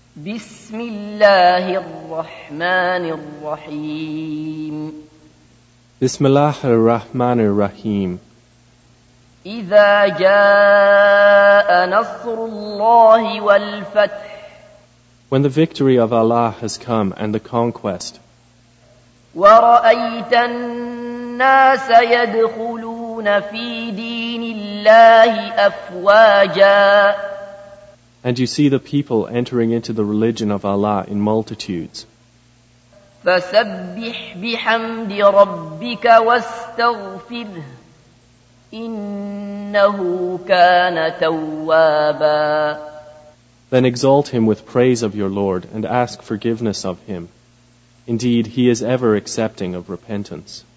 بسم الله الرحمن الرحيم Bismillah ar-Rahman ar-Rahim. إذا جاء نصر الله والفتح When the victory of Allah has come and the conquest, ورأيت الناس يدخلون في دين الله أفواجا and you see the people entering into the religion of Allah in multitudes, فسبح بحمد ربك واستغفره إنه كان توابا. then exalt him with praise of your Lord and ask forgiveness of him. Indeed, he is ever accepting of repentance.